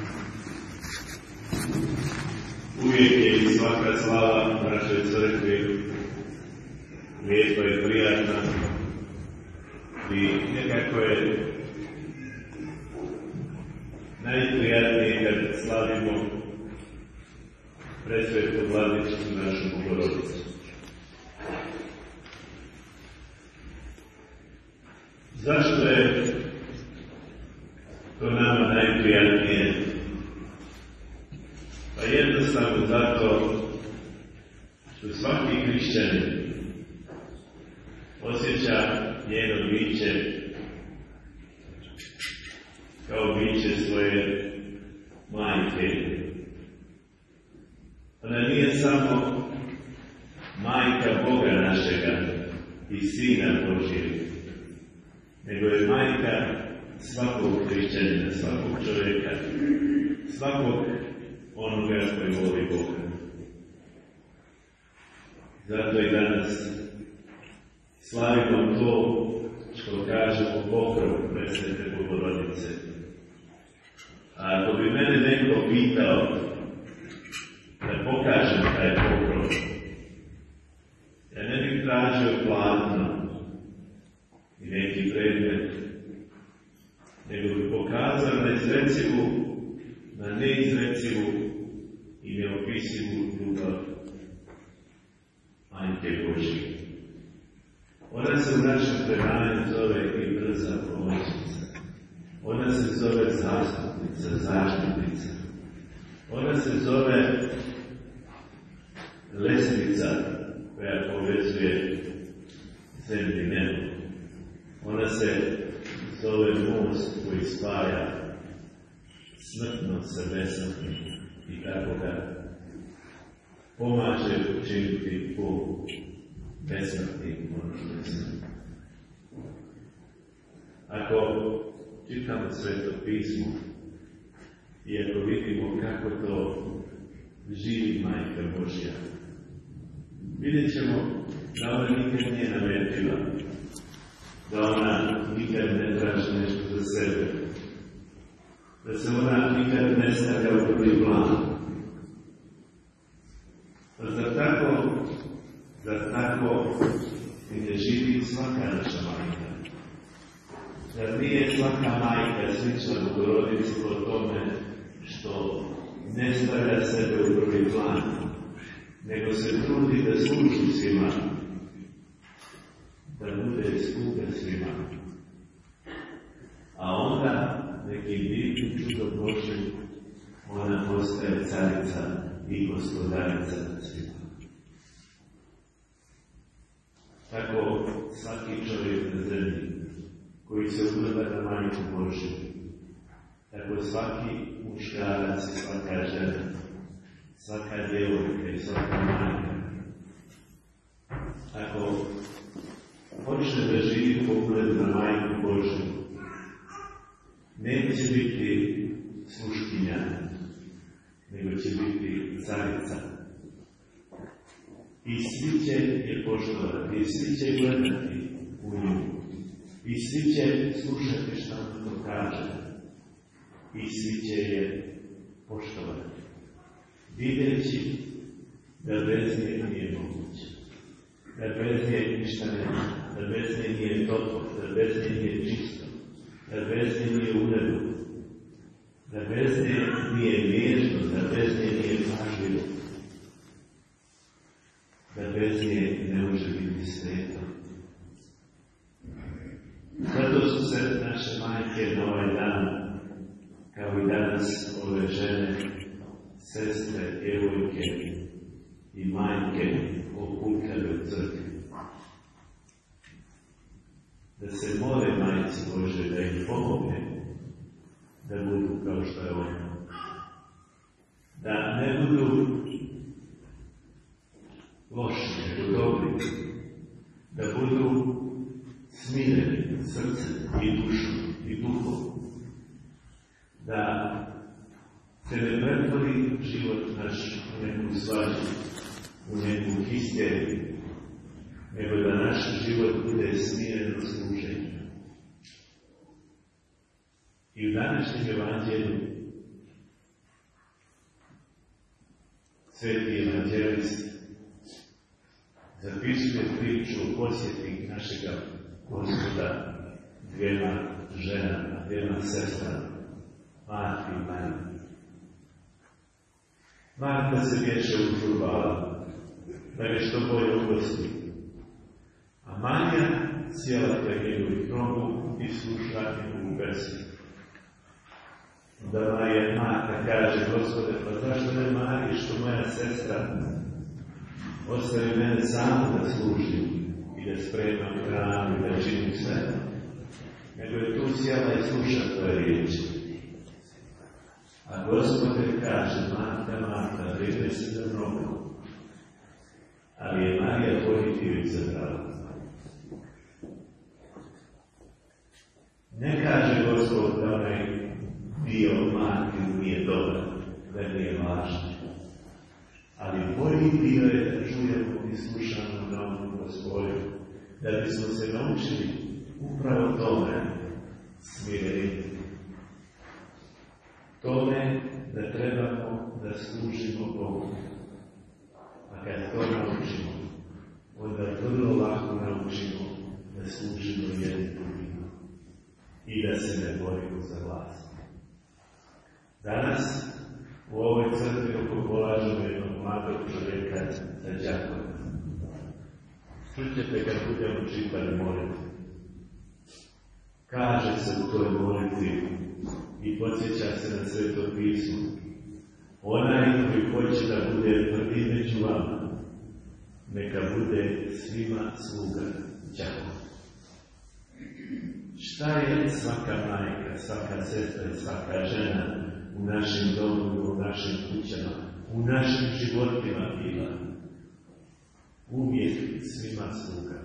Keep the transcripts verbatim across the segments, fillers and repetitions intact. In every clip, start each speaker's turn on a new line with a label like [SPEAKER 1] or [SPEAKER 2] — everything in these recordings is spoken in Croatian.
[SPEAKER 1] Uvijek je i svaka slava našoj crkvi lijepa i prijatna i nekako je najprijatnije kad slavimo presvetu Vladicu našu Bogorodicu. Zašto je to nama najprijatnije? Pa jednostavno zato što svaki hrišćanin osjeća njeno biće kao biće svoje majke. Ona nije samo majka Boga našega i Sina Božijeg, nego je majka svakog hrišćanina, svakog čovjeka, svakog onoga koji voli Boga. Zato i danas slavimo to što kažemo pokrov presvete Bogorodice. A ako bi mene neko pitao da pokažem taj pokrov, ja ne bih tražio platno i neki predmet, nego bih pokazao na izrecivu, na neizrecivu i neopisivu ljubav Majke Božje. Ona se u našem predanju zove i brza pomoćnica. Ona se zove zastupnica, zaštitnica. Ona se zove lestvica koja povezuje zemlju i nebo. Ona se zove most koji spaja smrtno sa besmrtnim i tako ga pomaže učiniti po besmrtnim možnostima. Ako čitamo Sveto pismo i ako vidimo kako to živi Majka Božja, vidjet ćemo da ona nikad nije nametila, da ona nikad ne traži nešto za sebe, da se ona nikad ne stavlja u prvi plan. Pa zar tako, zar tako i ne živi svaka naša majka? Zar nije svaka majka slična Bogorodici po tome što ne stavlja sebe u prvi plan, nego se trudi da služi svima, da bude sluga svima. A onda, nekim divnim čudom Božjim, ona postaje carica i gospodarica svima. Tako svaki čovjek na zemlji koji se ugleda na Majku Božju, tako svaki muškarac i svaka žena, svaka djevojka i svaka majka, ako počne da živi po ugledu na Majku Božju, neće biti sluškinja, nego će biti carica. I svi će je poštovati, i svi će gledati u nju, i svi će slušati što ona to kaže, i svi će je poštovati, videći da bez nje nije moguće, da bez nje ništa nema, da bez nje nije toplo, da bez nje nije čisto, da bez nje nije u redu, da bez nje nije nježno, da bez nje nije pažljivo, da bez nje ne može biti sveto. Zato su se naše majke na ovaj dan, kao i danas ove žene, sestre, djevojke i majke okupljale u crkvi. Da se mole Majci Božje da im pomogne da budu kao što je ona. Da ne budu loši, nego dobri. Da budu smireni srcem i dušom i duhom. Da se ne pretvori život naš u neku svađu, u neku histeriju, nego da naš život bude smireno služenje. I u današnjem evanđelju sveti evanđelist zapisuje priču o posjeti našega Gospoda dvijema ženama, dvijema sestrama, Marti i Mariji. Marta se vječe uzurvala, da je što bolje ugosti, a Marija sjela pred njegovih nogu i sluša njegovu besjedu. Da Marija Marta kaže: Gospode, pa zašto ne Mariji, što moja sestra ostavi mene samo da služim i da spremam hranu i da činim sve, nego je tu sjela i sluša tvoje riječi. A Gospode kaže: Marta, Marta, brine se za mnogo, ali je Marija pozitivno izabrala. Ne kaže Gospod da onaj dio Martinu nije dobar, da nije važno, ali bolji dio je da čujemo i slušamo na ovom Gospodu, da bismo se naučili upravo tome smiriti. Tome da trebamo da služimo Bogu. A kad to naučimo, onda vrlo lako naučimo da služimo jednim drugima i da se ne borimo za vlast. Danas u ovoj crkvi oko polažemo jednog mladog čovjeka za đakona. Čućete kad budemo čitali molitvu. Kaže se u toj molitvi i podsjeća se na Sveto pismo: onaj koji hoće da bude prvi među vama, neka bude svima sluga đakon. Šta je svaka majka, svaka sestra i svaka žena u našim domovima, u našim kućama, u našim životima bila? Uvijek svima sluga.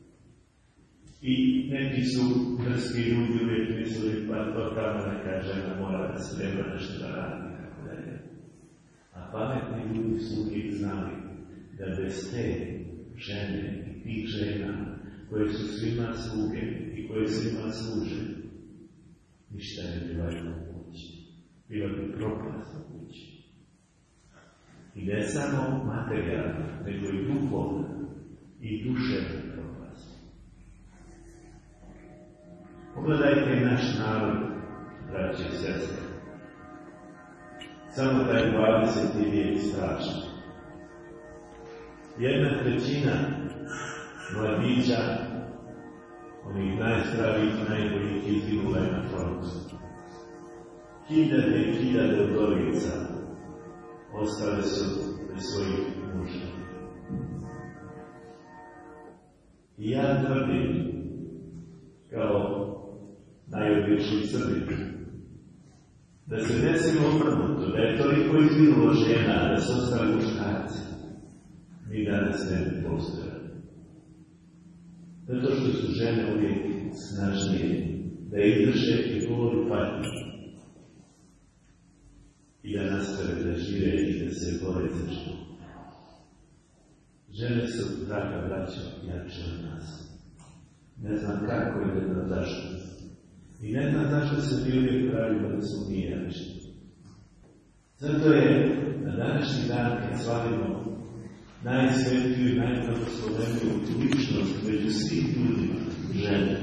[SPEAKER 1] I neki su drski ljudi uvijek mislili: pa to tamo neka žena mora da se nema nešto da radi, kako da je. A pametni ljudi su uvijek znali da bez te žene i tih žena koje su svima sluge i koje svima služe, ništa ne bi valjalo u kući. Bila bi propast u kući. I ne samo materijalna, nego i duhovna i duševna propast. Pogledajte naš narod, braće i sestre. Samo taj dvadeseti vijek strašan. Jedna trećina mladića, onih najstravijih, najboljih, izginula je na frontu. Hiljade i hiljade udovica ostale su bez svojih muža. I ja tvrdim, kao najobičniji Srbi, da se desilo obrnuto, da je toliko izginulo žena, da su ostali muškarci, mi danas ne bi postojali. Zato što su žene uvijek snažnije, da izdrže i govoru patnju i da nastave da žive i da se bore za život. Žene su, draga braćo, jače od nas. Ne znam kako i ne znam zašto. I ne znam zašto se mi uvijek pravimo da smo mi jači. Zato je na današnji dan, kad slavimo najsvetiju i najblagosloveniju ličnost među svih ljudima, žene,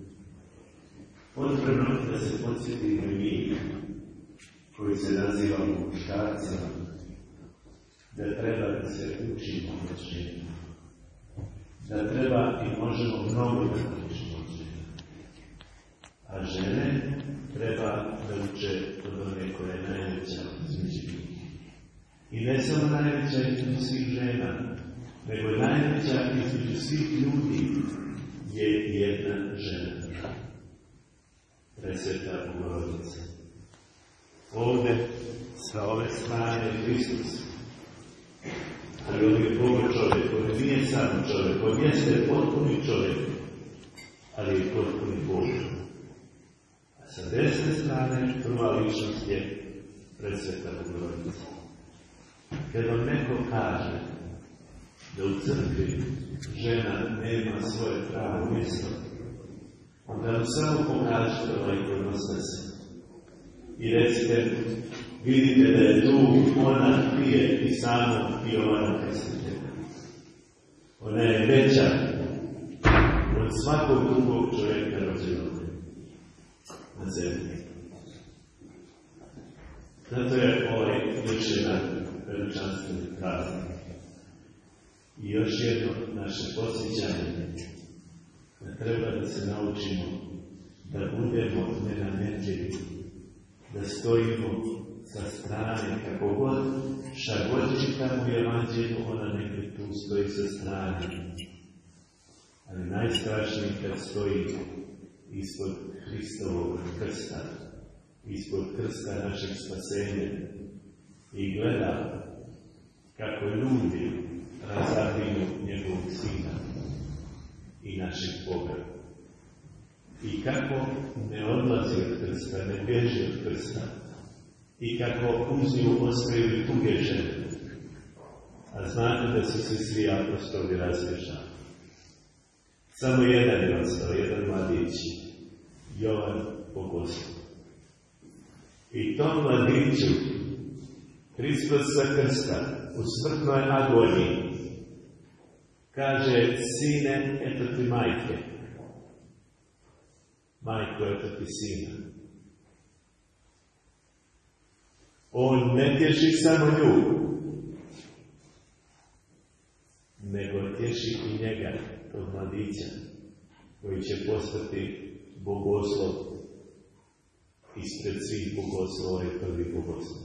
[SPEAKER 1] potrebno da se podsjetimo i mi, koji se nazivamo muškarcima, da treba da se učimo od žena. Da treba i možemo mnogo da učimo od žena. A žene treba da uče od one koja je najveća između njih. I ne samo najveća između svih žena, nego najveća između svih ljudi je jedna žena. Presveta Bogorodica. Ovdje, sa ove strane je Hristos. Ali on je Bogo čovjek, on nije sam čovjek, on jeste potpuni čovjek, ali je potpuni Bog. A sa desne strane prva ličnost je Presveta Bogorodica. Kad vam neko kaže da u crkvi žena nema svoje pravo mjesto, onda mu samo pokažete ovaj ikonostas i recite: vidite da je tu ona prije i samo Jovana Krstitelja. Ona je veća od svakog drugog čovjeka rođenog na zemlji. Zato je ovaj još jedan veličanstveni praznik. I još jedno naše posjećanje da treba da se naučimo da budemo nenametljivi, da stojimo sa strane, kako god, šta god čitamo u Evanđelju, ona nekaj tu stoji sa strane. Ali najstrašnije kad stoji ispod Hristovog krsta, ispod krsta našeg spasenja i gleda kako ljudi razabiju njegovog Sina i našeg Boga. I kako ne odlazi od krsta, ne bježi od krsta. I kako uz nju ostaju tuge žene. A znate da su se svi apostoli razbježali. Samo jedan je ostao, jedan mladić, Jovan Bogoslov. I tom mladiću, Hristos sa krsta, u smrtnoj agoniji, kaže: sine, eto ti majke. Majko, eto ti sina. On ne tješi samo nju, nego tješi i njega, tog mladića, koji će postati bogoslov ispred svih bogoslova i prvi bogoslov.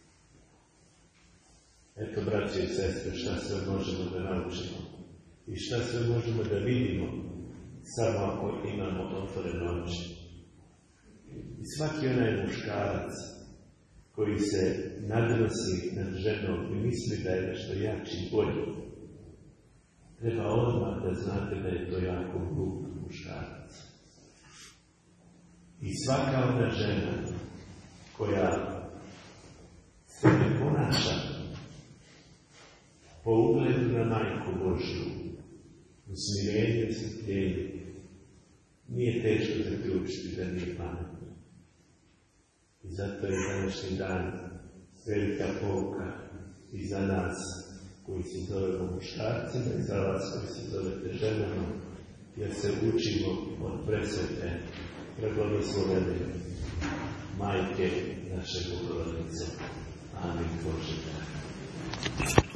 [SPEAKER 1] Eto, braće i sestre, šta sve možemo da naučimo i šta sve možemo da vidimo samo ako imamo otvorene oči. I svaki onaj muškarac koji se nadnosi nad ženom i misli da je nešto jači i bolji, treba odmah da znate da je to jako glup muškarac. I svaka ona žena koja se ne ponaša po ugledu na Majku Božju, u smirenju i strpljenju, nije teško zaključiti da nije pametna. I zato je današnji dan velika pouka i za nas koji se zovemo muškarcima i za vas koji se zovete ženama, jer se učimo od presvete, preblagoslovene Majke naše Bogorodice. Amin. Bože.